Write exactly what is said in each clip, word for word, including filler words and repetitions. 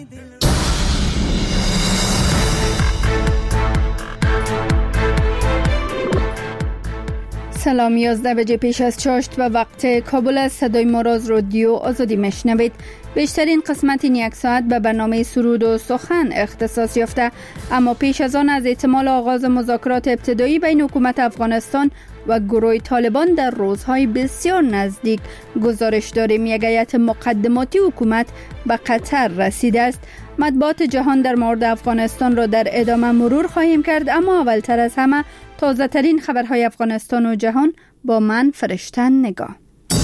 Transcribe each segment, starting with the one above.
سلام، یازده بجه پیش از چاشت و وقت کابل است. صدای ما را از رادیو آزادی میشنوید. بیشترین قسمت این یک ساعت به برنامه سرود و سخن اختصاص یافته، اما پیش از آن از احتمال آغاز مذاکرات ابتدایی بین حکومت افغانستان و گروه طالبان در روزهای بسیار نزدیک گزارش داریم. یک هیئت مقدماتی حکومت به قطر رسیده است. مطبوعات جهان در مورد افغانستان را در ادامه مرور خواهیم کرد، اما اولتر از همه تازه ترین خبرهای افغانستان و جهان با من فرشتن نگاه.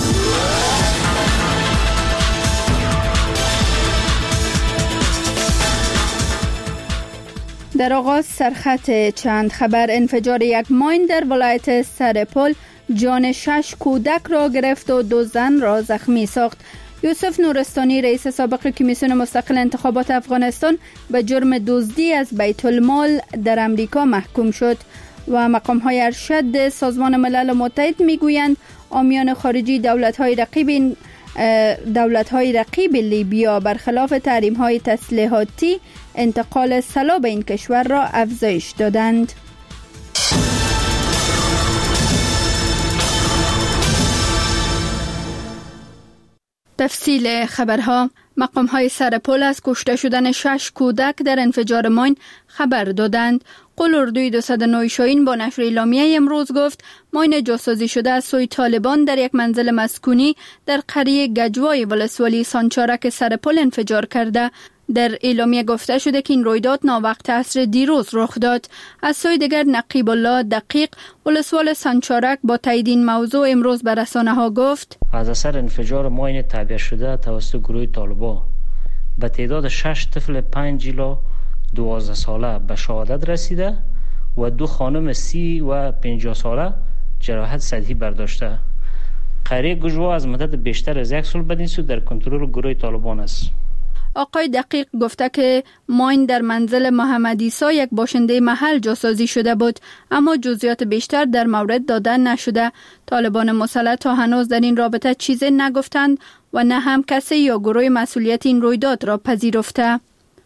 در آغاز سرخط چند خبر. انفجار یک ماین در ولایت سرپل جان شش کودک را گرفت و دو زن را زخمی ساخت. یوسف نورستانی رئیس سابق کمیسیون مستقل انتخابات افغانستان به جرم دزدی از بیت المال در امریکا محکوم شد و مقام‌های ارشد سازمان ملل متحد میگویند عامیان خارجی دولت‌های رقیب دولت‌های رقیب لیبیا برخلاف تحریم‌های تسلیحاتی انتقال سلاح به این کشور را افزایش دادند. تفصیل خبرها. مقام‌های سرپل از کشته شدن شش کودک در انفجار ماین خبر دادند. قل اردوی دویست و نه شاهین با نشر اعلامیه امروز گفت ماین جاسازی شده از سوی طالبان در یک منزل مسکونی در قریه گجوای ولسوالی سانچارک سرپل انفجار کرده. در اعلامیه گفته شده که این رویداد ناوقت عصر دیروز رخ داد. از سوی دیگر نقیب الله دقیق ولسوال سانچارک با تایید این موضوع امروز به رسانه‌ها گفت از اثر انفجار ماین تعبیه شده توسط گروه طالبان به تعداد شش طفل پنج الی دوازده ساله به شهادت رسیده و دو خانم سی و پنجاه ساله جراحت سطحی برداشته. قریه گجوا از مدت بیشتر از یک سال بدین سو در کنترل گروه طالبان است. آقای دقیق گفته که ماین در منزل محمد عیسی یک باشنده محل جاسازی شده بود، اما جزئیات بیشتر در مورد داده نشده. طالبان مسلح تا هنوز در این رابطه چیزی نگفتند و نه هم کسی یا گروه مسئولیت این رویداد را پذیرفته.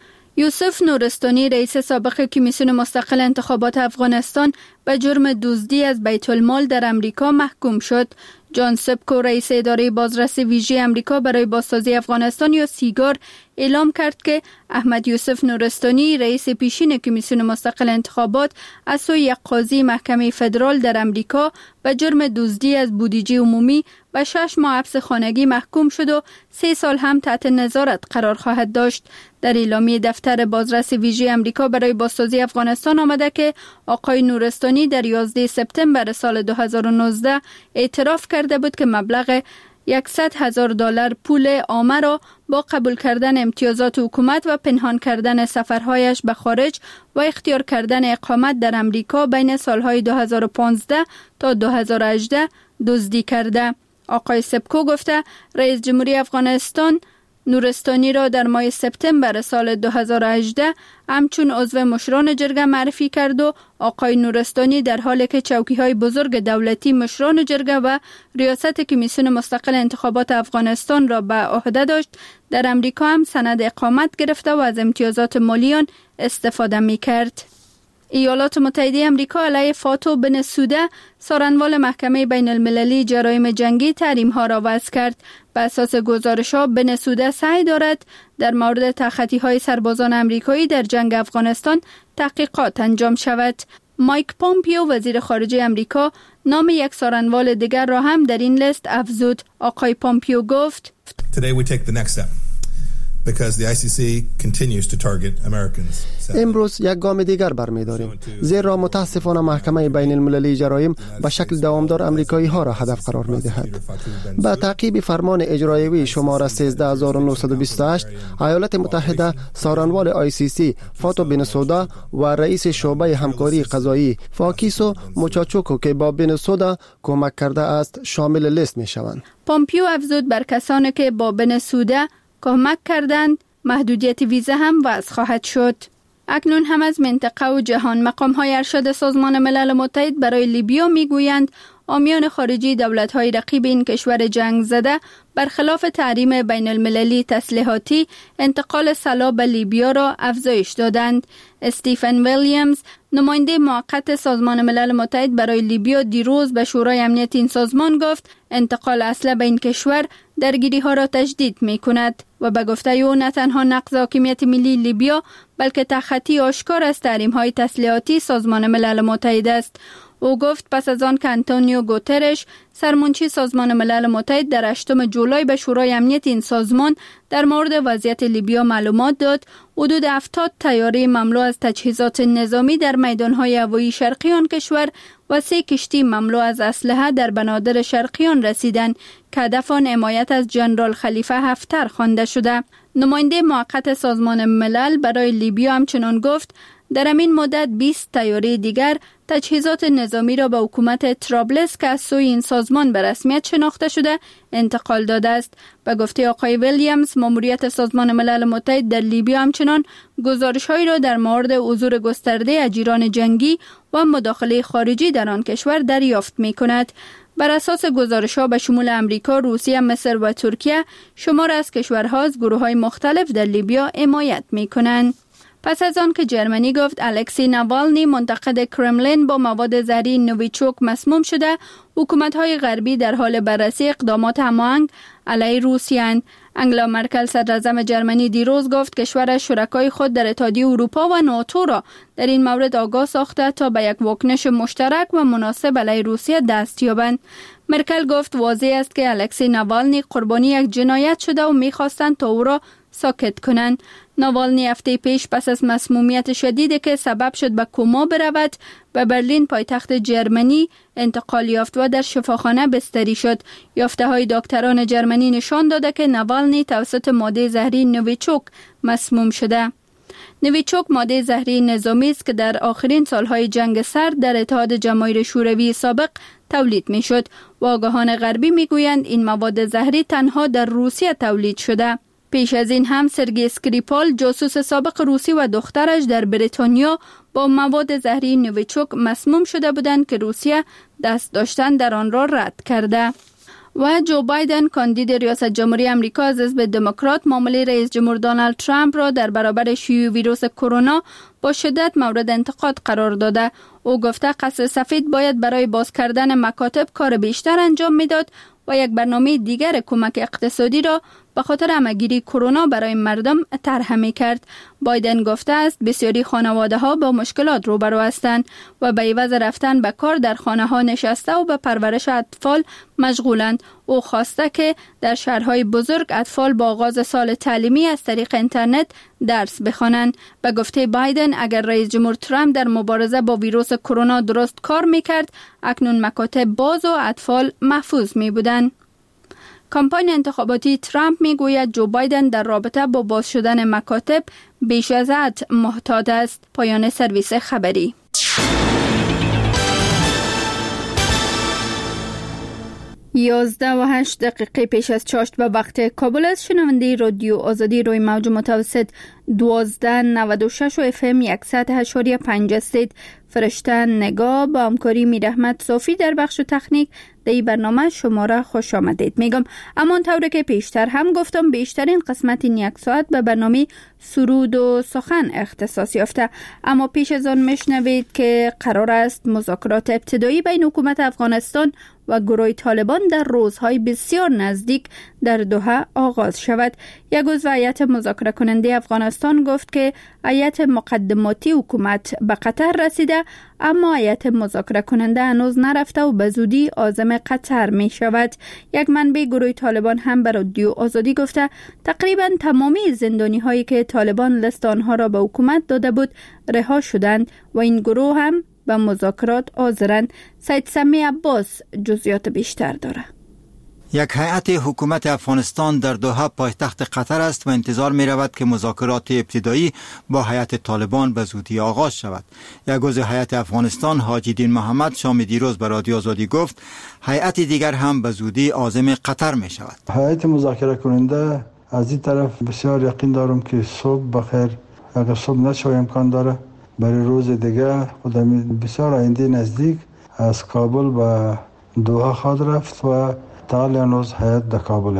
یوسف نورستانی رئیس سابق کمیسیون مستقل انتخابات افغانستان به جرم دزدی از بیت المال در امریکا محکوم شد. جان سبکو رئیس اداره بازرسی ویژه امریکا برای بازسازی افغانستان یا سیگار اعلام کرد که احمد یوسف نورستانی رئیس پیشین کمیسیون مستقل انتخابات از سوی یک قاضی محکمه فدرال در امریکا به جرم دزدی از بودجه عمومی و شش ماه حبس خانگی محکوم شد و سه سال هم تحت نظارت قرار خواهد داشت. در اعلامیه دفتر بازرسی ویژه امریکا برای بازسازی افغانستان آمده که آقای نورستانی در یازده سپتامبر سال دو هزار و نوزده اعتراف کرده بود که مبلغ صد هزار دلار پول عامه را با قبول کردن امتیازات حکومت و پنهان کردن سفرهایش به خارج و اختیار کردن اقامت در امریکا بین سالهای دو هزار و پانزده تا دو هزار و هجده دزدی کرده. آقای سبکو گفته رئیس جمهوری افغانستان نورستانی را در ماه سپتامبر سال دو هزار و هجده همچون عضو مشران جرگه معرفی کرد و آقای نورستانی در حالی که چوکی‌های بزرگ دولتی مشران جرگه و ریاست کمیسیون مستقل انتخابات افغانستان را به عهده داشت در امریکا هم سند اقامت گرفته و از امتیازات مالیان استفاده می‌کرد. ایالات متحده آمریکا علیه فاتو بنسوده سارنوال محکمه بین المللی جرایم جنگی تحریم‌ها را وضع کرد. بر اساس گزارش‌ها بنسوده سعی دارد در مورد تخطی‌های سربازان آمریکایی در جنگ افغانستان تحقیقات انجام شود. مایک پومپیو وزیر خارجه آمریکا نام یک سارنوال دیگر را هم در این لیست افزود. آقای پومپیو گفت Today we take the next step. Because the آی سی سی continues to target Americans. امروز یک گام دیگر برمی‌داریم، زیرا متاسفانه محکمه بین المللی جرایم به شکل دوامدار امریکایی ها را هدف قرار می‌دهد. با تعقیب فرمان اجرایی شماره سیزده هزار و نهصد و بیست و هشت، ایالات متحده سارنوال آی سی سی فاتو بنسودا و رئیس شعبه همکاری قضایی فاکیسو موچاچوکو که با بنسودا کمک کرده است شامل لیست می‌شوند. پومپیو افزود بر کسانی که با بنسودا کمک کردند محدودیت ویزا هم وضع خواهد شد. اکنون هم از منطقه و جهان مقام‌های ارشد سازمان ملل متحد برای لیبیا میگویند عامیان خارجی دولت‌های رقیب این کشور جنگ زده برخلاف تحریم بین المللی تسلیحاتی انتقال سلاح به لیبیا را افزایش دادند. استیفن ویلیامز نماینده موقت سازمان ملل متحد برای لیبیا دیروز به شورای امنیت این سازمان گفت انتقال اسلحه به این کشور درگیری ها را تجدید می کند و به گفته او نه تنها نقض حاکمیت ملی لیبیا بلکه تخطی آشکار از تحریم های تسلیحاتی سازمان ملل متحد است. او گفت پس از آن که انتونیو گوترش سرمنشی سازمان ملل متحد در هشتم جولای به شورای امنیت این سازمان در مورد وضعیت لیبیا معلومات داد، حدود هفتاد طیاره مملو از تجهیزات نظامی در میدانهای هوایی شرقی آن کشور و سه کشتی مملو از اسلحه در بنادر شرقیان رسیدند که هدف آن حمایت از جنرال خلیفه هفتر خوانده شده. نماینده موقت سازمان ملل برای لیبیا همچنان گفت در همین مدت بیست طیاره دیگر تجهیزات نظامی را به حکومت طرابلس که از سوی این سازمان به رسمیت شناخته شده انتقال داده است. به گفته آقای ویلیامز، ماموریت سازمان ملل متحد در لیبیا همچنان گزارش‌هایی را در مورد حضور گسترده اجیران جنگی و مداخله خارجی در آن کشور دریافت می‌کند. بر اساس گزارش‌ها به شمول امریکا، روسیه، مصر و ترکیه شمار از کشورها از گروه‌های مختلف در لیبیا حمایت می‌کنند. پس از آن که جرمنی گفت الکسی ناوالنی منتقد کرملین با مواد زهری نویچوک مسموم شده، حکومت‌های غربی در حال بررسی اقدامات هماهنگ علیه روسیه اند. انگلا مرکل صدراعظم جرمنی دیروز گفت کشورش شرکای خود در اتحادیه اروپا و ناتو را در این مورد آگاه ساخته تا به یک واکنش مشترک و مناسب علیه روسیه دست یابند. مرکل گفت واضح است که الکسی ناوالنی قربانی یک جنایت شده و می‌خواستند تا او را ساکت کنند. ناوالنی هفته پیش پس از مسمومیت شدیدی که سبب شد به کما برود به برلین پایتخت جرمنی انتقال یافت و در شفاخانه بستری شد. یافته های دکتران جرمنی نشان داده که ناوالنی توسط ماده زهری نویچوک مسموم شده. نویچوک ماده زهری نظامی است که در آخرین سالهای جنگ سرد در اتحاد جماهیر شوروی سابق تولید می شد و آگاهان غربی می گویند این مواد زهری تنها در روسیه تولید شده. پیش از این هم سرگی اسکریپال جاسوس سابق روسی و دخترش در بریتانیا با مواد زهری نویچوک مسموم شده بودند که روسیه دست داشتن در آن را رد کرده. و جو بایدن کاندید ریاست جمهوری آمریکا از حزب دموکرات معامله رئیس جمهور دونالد ترامپ را در برابر شیوع ویروس کرونا با شدت مورد انتقاد قرار داده. او گفته قصر سفید باید برای باز کردن مکاتب کار بیشتر انجام میداد و یک برنامه دیگر کمک اقتصادی را به خاطر همه‌گیری کرونا برای مردم طرح می‌کرد. بایدن گفته است بسیاری خانواده‌ها با مشکلات روبرو هستند و به عوض رفتن به کار در خانه‌ها نشسته و به پرورش اطفال مشغولند. او خواسته که در شهرهای بزرگ اطفال با آغاز سال تعلیمی از طریق اینترنت درس بخوانند. به گفته بایدن اگر رئیس جمهور ترامپ در مبارزه با ویروس کرونا درست کار می‌کرد، اکنون مکاتب باز و اطفال محفوظ می‌بودند. کمپاین انتخاباتی ترامپ میگوید جو بایدن در رابطه با باز شدن مکاتب بیش از حد محتاط است. پایان سرویس خبری. یازده و هشت دقیقه پیش از چاشت به وقت کابل است. شنونده رادیو آزادی روی موج متوسط دوازده نود و شش و اف ام صد و هشت و پنج استید. فرشته نگاه با همکاری میرحمت صافی در بخش تکنیک در این برنامه شما را خوش آمدید میگم. اما طوری که پیشتر هم گفتم بیشترین قسمت این یک ساعت به برنامه سرود و سخن اختصاص یافته. اما پیش از آن میشنوید که قرار است مذاکرات ابتدایی بین حکومت افغانستان و گروه طالبان در روزهای بسیار نزدیک در دوحه آغاز شود. یک عضو هیئت مذاکره کننده افغانستان گفت که هیئت مقدماتی حکومت به قطر رسیده، اما هیئت مذاکره کننده هنوز نرفته و به زودی عازم قطر می شود. یک منبع گروه طالبان هم به رادیو آزادی گفته تقریبا تمامی زندانی هایی که طالبان لیست آنها را به حکومت داده بود رها شدند و این گروه هم به مذاکرات حاضرند. سید سمی عباس جزئیات بیشتر داره. یک هیئت حکومت افغانستان در دوحه پایتخت قطر است و انتظار می رود که مذاکرات ابتدایی با هیئت طالبان به زودی آغاز شود. یک عضو هیئت افغانستان حاجی دین محمد شام دیروز به رادیو آزادی گفت هیئت دیگر هم به زودی عازم قطر می شود. هیئت مذاکره کننده از این طرف بسیار یقین دارم که صبح بخیر، اگر صبح نشه امکان داره برای روز دیگه خودم بسیار آینده نزدیک از کابل به دوحه خواهد رفت و تا الان روز هیئت در کابل است.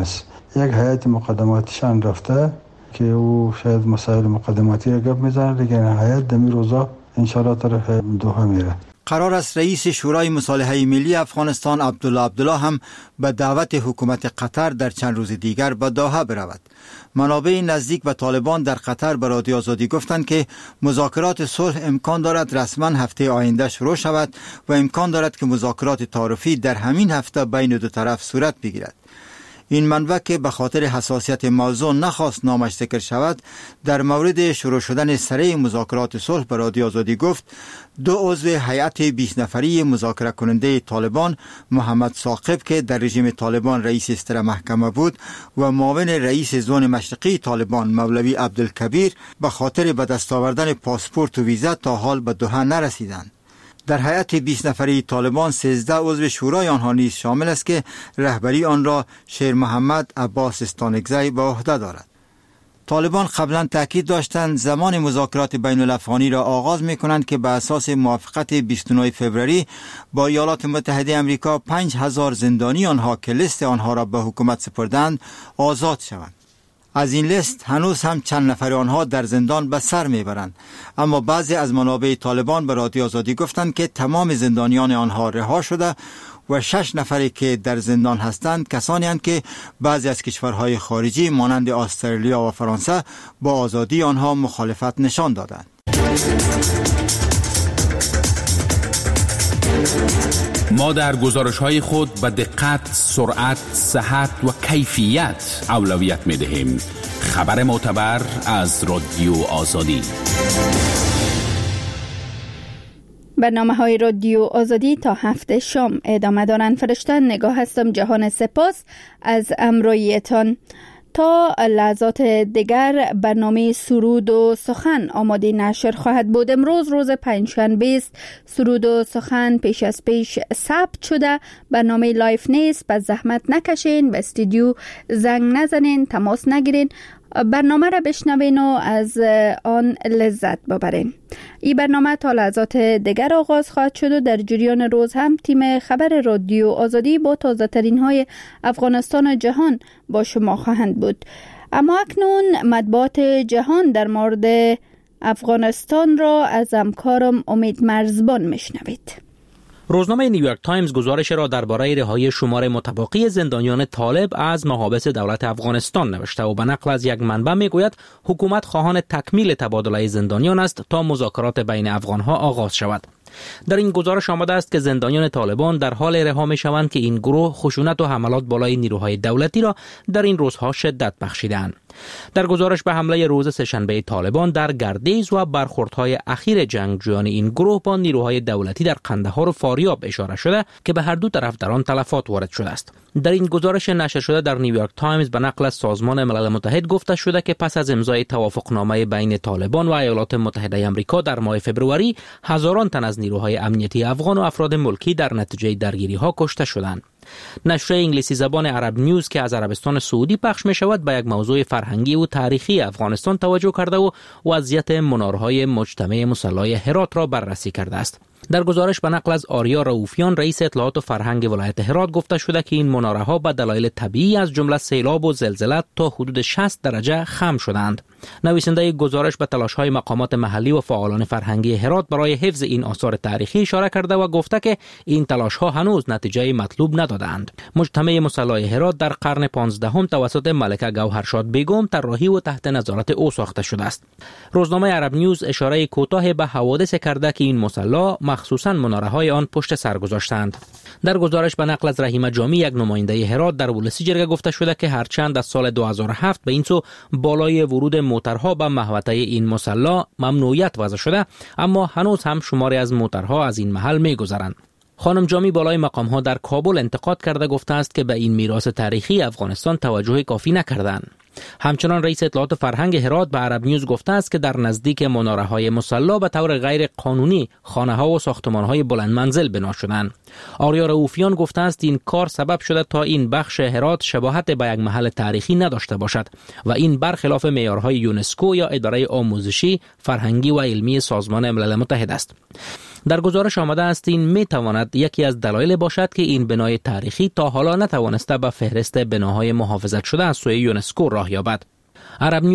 یک هیئت مقدماتیشان رفته که او شاید مسائل مقدماتی را گپ میزنه، لیکن هیئت دمی روزا انشالله طرف دوحه میره. قرار است رئیس شورای مصالحه ملی افغانستان عبدالله عبدالله هم به دعوت حکومت قطر در چند روز دیگر به دوحه برود. منابع نزدیک به طالبان در قطر به رادیو آزادی گفتند که مذاکرات صلح امکان دارد رسما هفته آینده شروع شود و امکان دارد که مذاکرات تعارفی در همین هفته بین دو طرف صورت بگیرد. این منبع که به خاطر حساسیت موضوع نخواست نامش ذکر شود، در مورد شروع شدن سریع مذاکرات صلح به رادیو آزادی گفت دو عضو هیئت بیست نفری مذاکره کننده طالبان، محمد ثاقب که در رژیم طالبان رئیس استر محکمه بود و معاون رئیس زون مشرقی طالبان مولوی عبدالکبیر، به خاطر به دست آوردن پاسپورت و ویزا تا حال به دوحه نرسیدند. در هیئت بیست نفری طالبان سیزده عضو شورای آنها نیز شامل است که رهبری آن را شیر محمد عباس استانکزی به عهده دارد. طالبان قبلا تاکید داشتند زمان مذاکرات بین الافغانی را آغاز می کنند که به اساس موافقت بیست و نه فوریه با ایالات متحده آمریکا پنج هزار زندانی آنها که لیست آنها را به حکومت سپردند آزاد شوند. از این لیست هنوز هم چند نفر آنها در زندان به سر میبرند، اما بعضی از منابع طالبان به رادیو آزادی گفتند که تمام زندانیان آنها رها شده و شش نفری که در زندان هستند کسانی هستند که بعضی از کشورهای خارجی مانند استرالیا و فرانسه با آزادی آنها مخالفت نشان دادند. ما در گزارش‌های خود به دقت، سرعت، صحت و کیفیت اولویت می‌دهیم. خبر معتبر از رادیو آزادی. برنامه‌های رادیو آزادی تا هفته شام ادامه دارند. فرشته نگاه هستم. جهان سپاس از امرویتان. تا لحظات دیگر برنامه سرود و سخن آماده نشر خواهد بود. امروز روز پنجشنبه است. سرود و سخن پیش از پیش ثبت شده. برنامه لایف نیست، پس زحمت نکشین، به استودیو زنگ نزنین، تماس نگیرین، برنامه را بشنوین و از آن لذت ببرین. این برنامه تا لحظات دیگر آغاز خواهد شد و در جریان روز هم تیم خبر رادیو آزادی با تازه ترین های افغانستان و جهان با شما خواهند بود. اما اکنون مطبوعات جهان در مورد افغانستان را از همکارم امید مرزبان میشنوید. روزنامه نیویورک تایمز گزارش را درباره رهایی شمار متباقی زندانیان طالب از محابس دولت افغانستان نوشته و به نقل از یک منبع میگوید حکومت خواهان تکمیل تبادله زندانیان است تا مذاکرات بین افغانها آغاز شود. در این گزارش آمده است که زندانیان طالبان در حال رها می شوند که این گروه خشونت و حملات بالای نیروهای دولتی را در این روزها شدت بخشیدند. در گزارش به حمله روز سه‌شنبه طالبان در گردیز و برخوردهای اخیر جنگجویان این گروه با نیروهای دولتی در قندهار و فاریاب اشاره شده که به هر دو طرف در آن تلفات وارد شده است. در این گزارش نشر شده در نیویورک تایمز به نقل از سازمان ملل متحد گفته شده که پس از امضای توافقنامه بین طالبان و ایالات متحده آمریکا در ماه فوریه، هزاران تن از نیروهای امنیتی افغان و افراد ملکی در نتیجه درگیری‌ها کشته شدند. نشر انگلیسی زبان عرب نیوز که از عربستان سعودی پخش می شود به یک موضوع فرهنگی و تاریخی افغانستان توجه کرده و وضعیت منارهای مجتمع مسلح هرات را بررسی کرده است. در گزارش به نقل از آریا رؤوفیان رئیس اطلاعات و فرهنگ ولایت هرات گفته شده که این مناره‌ها به دلایل طبیعی از جمله سیلاب و زلزله تا حدود شصت درجه خم شدند. نویسنده گزارش به تلاش‌های مقامات محلی و فعالان فرهنگی هرات برای حفظ این آثار تاریخی اشاره کرده و گفته که این تلاش‌ها هنوز نتیجه مطلوب ندادند. مجتمع مسلح هرات در قرن پانزدهم توسط ملکه گوهرشاد بیگم طراحی و تحت نظارت او ساخته شده است. روزنامه عرب نیوز اشاره کوتاه به حوادث کرده که این مسلح مخصوصاً مناره‌های آن پشت سر گذاشتند. در گزارش به نقل از رحیمه جامی یک نماینده هرات در ولسی جرگه گفته شده که هرچند از سال دو هزار و هفت به این سو بالای ورود موترها به محوطه این مسلح ممنوعیت وضع شده، اما هنوز هم شماری از موترها از این محل می‌گذرند. خانم جامی بالای مقام‌ها در کابل انتقاد کرده گفته است که به این میراث تاریخی افغانستان توجه کافی نکردند. همچنان رئیس اطلاعات فرهنگ هرات به عرب نیوز گفته است که در نزدیک مناره‌های مسلح به طور غیر قانونی خانه‌ها و ساختمان‌های بلند منزل بنا شدند. آریا رؤوفیان گفته است این کار سبب شده تا این بخش هرات شباهت به یک محل تاریخی نداشته باشد و این برخلاف معیارهای یونسکو یا اداره آموزشی، فرهنگی و علمی سازمان ملل متحد است. در گزارش آمده است این می تواند یکی از دلایل باشد که این بنای تاریخی تا حالا نتوانسته به فهرست بناهای محافظت شده از سوی یونسکو راه یابد. عرب